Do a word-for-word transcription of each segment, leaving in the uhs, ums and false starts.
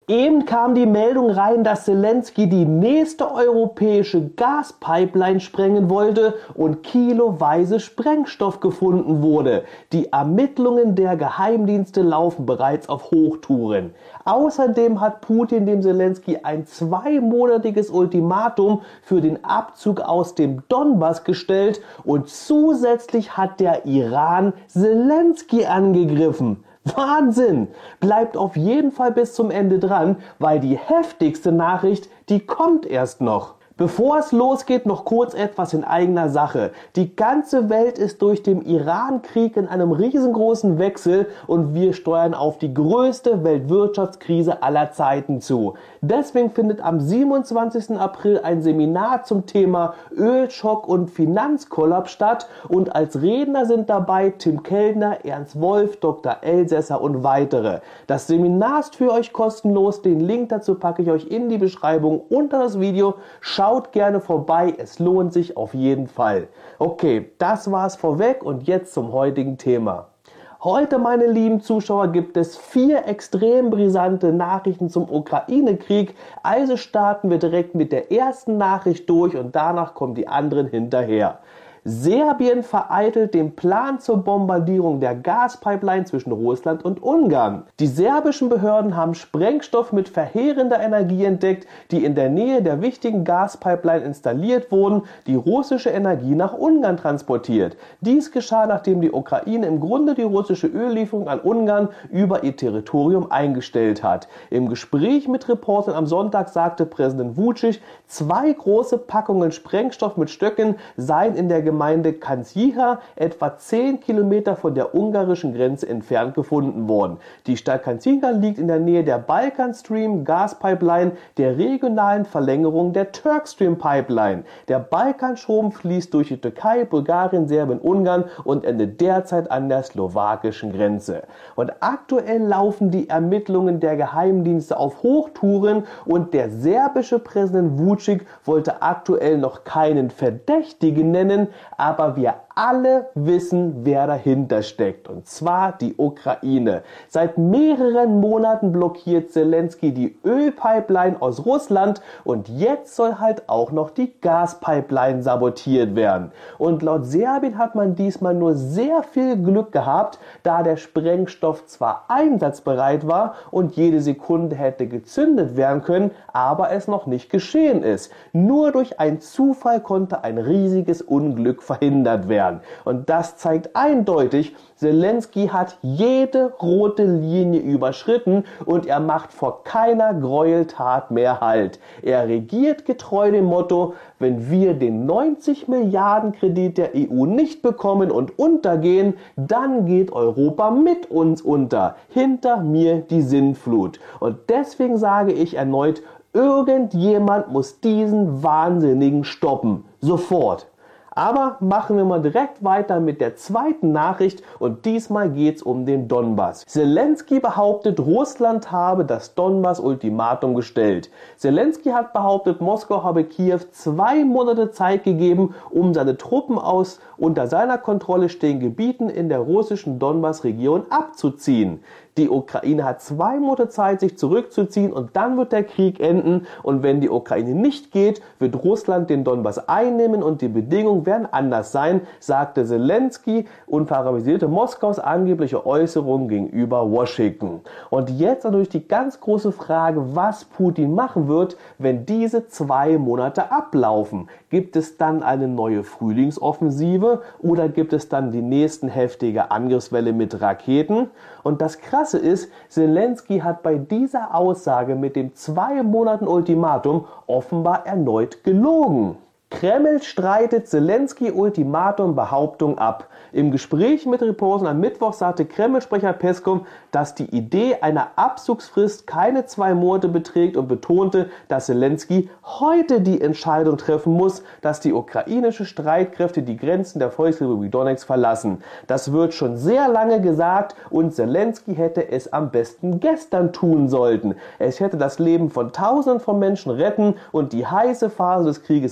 Eben kam die Meldung rein, dass Selenskyj die nächste europäische Gaspipeline sprengen wollte und kiloweise Sprengstoff gefunden wurde. Die Ermittlungen der Geheimdienste laufen bereits auf Hochtouren. Außerdem hat Putin dem Selenskyj ein zweimonatiges Ultimatum für den Abzug aus dem Donbass gestellt und zusätzlich hat der Iran Selenskyj angegriffen. Wahnsinn! Bleibt auf jeden Fall bis zum Ende dran, weil die heftigste Nachricht, die kommt erst noch. Bevor es losgeht, noch kurz etwas in eigener Sache. Die ganze Welt ist durch den Iran-Krieg in einem riesengroßen Wechsel und wir steuern auf die größte Weltwirtschaftskrise aller Zeiten zu. Deswegen findet am siebenundzwanzigsten April ein Seminar zum Thema Ölschock und Finanzkollaps statt und als Redner sind dabei Tim Keltner, Ernst Wolf, Doktor Elsässer und weitere. Das Seminar ist für euch kostenlos, den Link dazu packe ich euch in die Beschreibung unter das Video. Schaut gerne vorbei, es lohnt sich auf jeden Fall. Okay, das war's vorweg und jetzt zum heutigen Thema. Heute, meine lieben Zuschauer, gibt es vier extrem brisante Nachrichten zum Ukraine-Krieg. Also starten wir direkt mit der ersten Nachricht durch und danach kommen die anderen hinterher. Serbien vereitelt den Plan zur Bombardierung der Gaspipeline zwischen Russland und Ungarn. Die serbischen Behörden haben Sprengstoff mit verheerender Energie entdeckt, die in der Nähe der wichtigen Gaspipeline installiert wurden, die russische Energie nach Ungarn transportiert. Dies geschah, nachdem die Ukraine im Grunde die russische Öllieferung an Ungarn über ihr Territorium eingestellt hat. Im Gespräch mit Reportern am Sonntag sagte Präsident Vučić, zwei große Packungen Sprengstoff mit Stöcken seien in der Gemeinde Kăndzsíja etwa zehn Kilometer von der ungarischen Grenze entfernt gefunden worden. Die Stadt Kăndzsíja liegt in der Nähe der Balkan Stream Gaspipeline, der regionalen Verlängerung der Turkstream Pipeline. Der Balkanstrom fließt durch die Türkei, Bulgarien, Serbien, Ungarn und endet derzeit an der slowakischen Grenze. Und aktuell laufen die Ermittlungen der Geheimdienste auf Hochtouren und der serbische Präsident Vučić wollte aktuell noch keinen Verdächtigen nennen, aber wir alle wissen, wer dahinter steckt, und zwar die Ukraine. Seit mehreren Monaten blockiert Selenskyj die Ölpipeline aus Russland und jetzt soll halt auch noch die Gaspipeline sabotiert werden. Und laut Serbien hat man diesmal nur sehr viel Glück gehabt, da der Sprengstoff zwar einsatzbereit war und jede Sekunde hätte gezündet werden können, aber es noch nicht geschehen ist. Nur durch einen Zufall konnte ein riesiges Unglück verhindert werden. Und das zeigt eindeutig, Selenskyj hat jede rote Linie überschritten und er macht vor keiner Gräueltat mehr Halt. Er regiert getreu dem Motto, wenn wir den neunzig Milliarden Kredit der E U nicht bekommen und untergehen, dann geht Europa mit uns unter. Hinter mir die Sintflut. Und deswegen sage ich erneut, irgendjemand muss diesen Wahnsinnigen stoppen. Sofort. Aber machen wir mal direkt weiter mit der zweiten Nachricht und diesmal geht es um den Donbass. Selenskyj behauptet, Russland habe das Donbass-Ultimatum gestellt. Selenskyj hat behauptet, Moskau habe Kiew zwei Monate Zeit gegeben, um seine Truppen aus unter seiner Kontrolle stehenden Gebieten in der russischen Donbass-Region abzuziehen. Die Ukraine hat zwei Monate Zeit, sich zurückzuziehen und dann wird der Krieg enden. Und wenn die Ukraine nicht geht, wird Russland den Donbass einnehmen und die Bedingungen werden anders sein, sagte Selenskyj und paralysierte Moskaus angebliche Äußerungen gegenüber Washington. Und jetzt natürlich die ganz große Frage, was Putin machen wird, wenn diese zwei Monate ablaufen. Gibt es dann eine neue Frühlingsoffensive oder gibt es dann die nächsten heftige Angriffswelle mit Raketen? Und das Krasse ist, Selenskyj hat bei dieser Aussage mit dem zwei Monaten Ultimatum offenbar erneut gelogen. Kreml streitet Selenskyj-Ultimatum-Behauptung ab. Im Gespräch mit Reportern am Mittwoch sagte Kreml-Sprecher Peskov, dass die Idee einer Abzugsfrist keine zwei Monate beträgt und betonte, dass Selenskyj heute die Entscheidung treffen muss, dass die ukrainischen Streitkräfte die Grenzen der Volksrepublik Donetsk verlassen. Das wird schon sehr lange gesagt und Selenskyj hätte es am besten gestern tun sollten. Es hätte das Leben von Tausenden von Menschen retten und die heiße Phase des Krieges beenden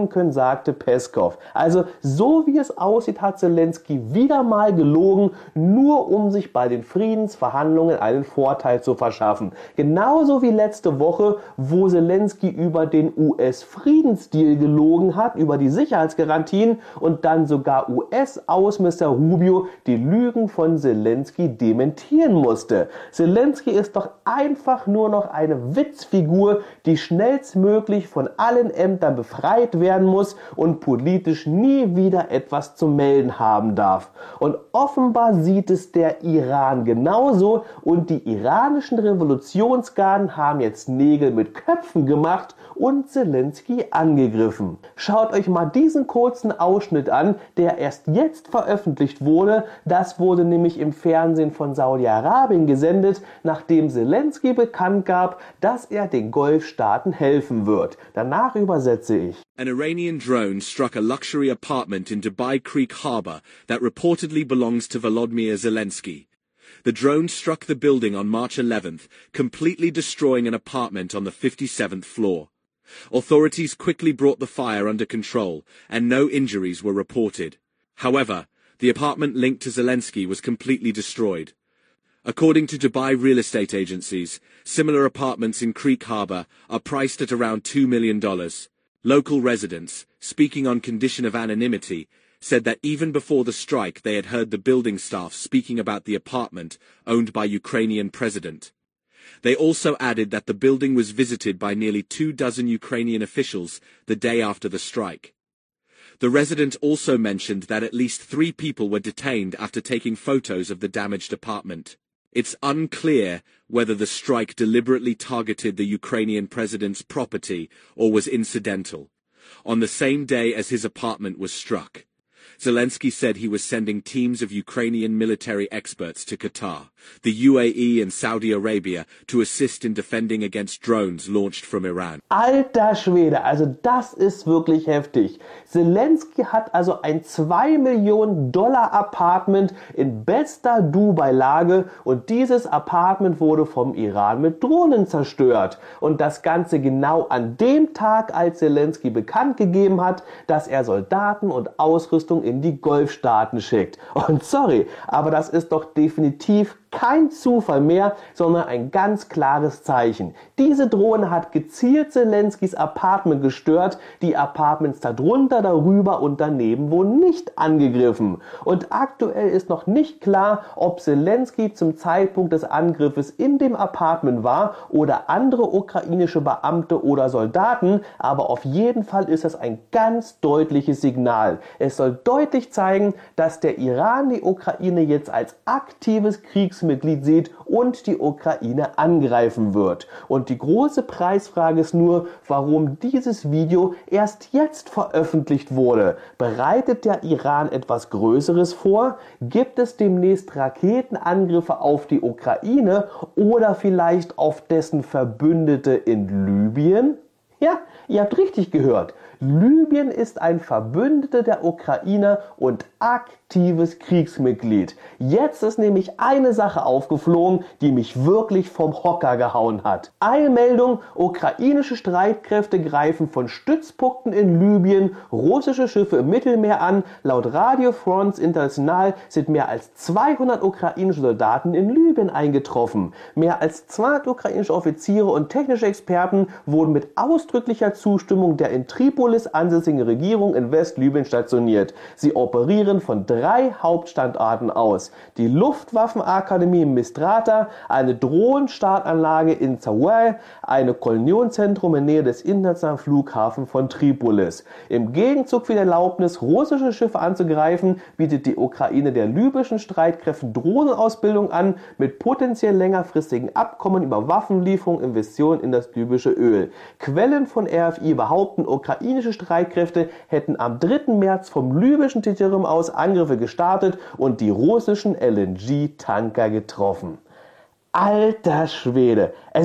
überprüfen können, sagte Peskov. Also so wie es aussieht, hat Zelensky wieder mal gelogen, nur um sich bei den Friedensverhandlungen einen Vorteil zu verschaffen. Genauso wie letzte Woche, wo Zelensky über den U S-Friedensdeal gelogen hat, über die Sicherheitsgarantien und dann sogar U S-Außenminister Rubio die Lügen von Zelensky dementieren musste. Zelensky ist doch einfach nur noch eine Witzfigur, die schnellstmöglich von allen Ämtern befreit werden muss und politisch nie wieder etwas zu melden haben darf. Und offenbar sieht es der Iran genauso und die iranischen Revolutionsgarden haben jetzt Nägel mit Köpfen gemacht und Zelensky angegriffen. Schaut euch mal diesen kurzen Ausschnitt an, der erst jetzt veröffentlicht wurde. Das wurde nämlich im Fernsehen von Saudi-Arabien gesendet, nachdem Zelensky bekannt gab, dass er den Golfstaaten helfen wird. Danach übersetze ich. An Iranian drone struck a luxury apartment in Dubai Creek Harbor that reportedly belongs to Volodymyr Zelensky. The drone struck the building on March eleventh, completely destroying an apartment on the fifty-seventh floor. Authorities quickly brought the fire under control, and no injuries were reported. However, the apartment linked to Zelensky was completely destroyed. According to Dubai real estate agencies, similar apartments in Creek Harbor are priced at around two million dollars. Local residents, speaking on condition of anonymity, said that even before the strike they had heard the building staff speaking about the apartment owned by Ukrainian president. They also added that the building was visited by nearly two dozen Ukrainian officials the day after the strike. The resident also mentioned that at least three people were detained after taking photos of the damaged apartment. It's unclear whether the strike deliberately targeted the Ukrainian president's property or was incidental. On the same day as his apartment was struck, Zelensky said he was sending teams of Ukrainian military experts to Qatar, the U A E and Saudi Arabia to assist in defending against drones launched from Iran. Alter Schwede, also das ist wirklich heftig. Zelensky hat also ein zwei Millionen Dollar Apartment in bester Dubai-Lage und dieses Apartment wurde vom Iran mit Drohnen zerstört. Und das Ganze genau an dem Tag, als Zelensky bekannt gegeben hat, dass er Soldaten und Ausrüstung in die Golfstaaten schickt. Und sorry, aber das ist doch definitiv kein Zufall mehr, sondern ein ganz klares Zeichen. Diese Drohne hat gezielt Zelenskys Apartment gestört, die Apartments darunter, darüber und daneben wurden nicht angegriffen. Und aktuell ist noch nicht klar, ob Zelensky zum Zeitpunkt des Angriffes in dem Apartment war oder andere ukrainische Beamte oder Soldaten, aber auf jeden Fall ist das ein ganz deutliches Signal. Es soll deutlich zeigen, dass der Iran die Ukraine jetzt als aktives Kriegsmitglied sieht und die Ukraine angreifen wird. Und die große Preisfrage ist nur, warum dieses Video erst jetzt veröffentlicht wurde. Bereitet der Iran etwas Größeres vor? Gibt es demnächst Raketenangriffe auf die Ukraine oder vielleicht auf dessen Verbündete in Libyen? Ja, ihr habt richtig gehört. Libyen ist ein Verbündeter der Ukrainer und aktives Kriegsmitglied. Jetzt ist nämlich eine Sache aufgeflogen, die mich wirklich vom Hocker gehauen hat. Eilmeldung: Ukrainische Streitkräfte greifen von Stützpunkten in Libyen russische Schiffe im Mittelmeer an. Laut Radio France International sind mehr als zweihundert ukrainische Soldaten in Libyen eingetroffen. Mehr als zweihundert ukrainische Offiziere und technische Experten wurden mit ausdrücklicher Zustimmung der in Tripolis ansässigen Regierung in Westlibyen stationiert. Sie operieren von drei Hauptstandorten aus. Die Luftwaffenakademie in Mistrata, eine Drohnenstartanlage in Zawal, ein Kolonionszentrum in Nähe des internationalen Flughafens von Tripolis. Im Gegenzug für die Erlaubnis, russische Schiffe anzugreifen, bietet die Ukraine der libyschen Streitkräften Drohnenausbildung an, mit potenziell längerfristigen Abkommen über Waffenlieferung, Investitionen in das libysche Öl. Quellen von R F I behaupten, ukrainische Streitkräfte hätten am dritten März vom libyschen Territorium aus Angriffe gestartet und die russischen L N G-Tanker getroffen. Alter Schwede, also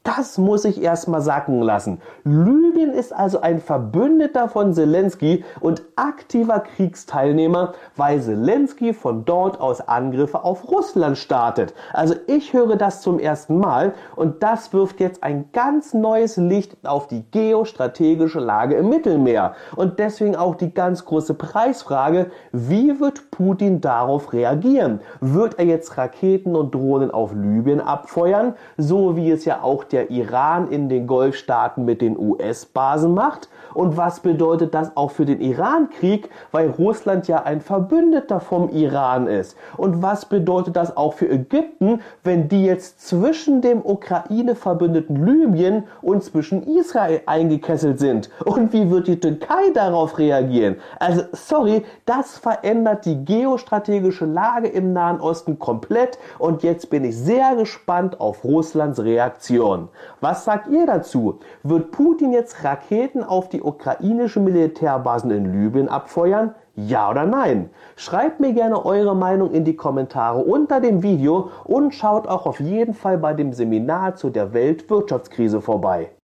Das muss ich erstmal sacken lassen. Libyen ist also ein Verbündeter von Zelensky und aktiver Kriegsteilnehmer, weil Zelensky von dort aus Angriffe auf Russland startet. Also ich höre das zum ersten Mal und das wirft jetzt ein ganz neues Licht auf die geostrategische Lage im Mittelmeer. Und deswegen auch die ganz große Preisfrage, wie wird Putin darauf reagieren? Wird er jetzt Raketen und Drohnen auf Libyen abfeuern, so wie es ja auch der Iran in den Golfstaaten mit den U S-Basen macht? Und was bedeutet das auch für den Iran-Krieg, weil Russland ja ein Verbündeter vom Iran ist? Und was bedeutet das auch für Ägypten, wenn die jetzt zwischen dem Ukraine-verbündeten Libyen und zwischen Israel eingekesselt sind? Und wie wird die Türkei darauf reagieren? Also sorry, das verändert die geostrategische Lage im Nahen Osten komplett und jetzt bin ich sehr gespannt auf Russlands Reaktion. Was sagt ihr dazu? Wird Putin jetzt Raketen auf die ukrainische Militärbasen in Libyen abfeuern? Ja oder nein? Schreibt mir gerne eure Meinung in die Kommentare unter dem Video und schaut auch auf jeden Fall bei dem Seminar zu der Weltwirtschaftskrise vorbei.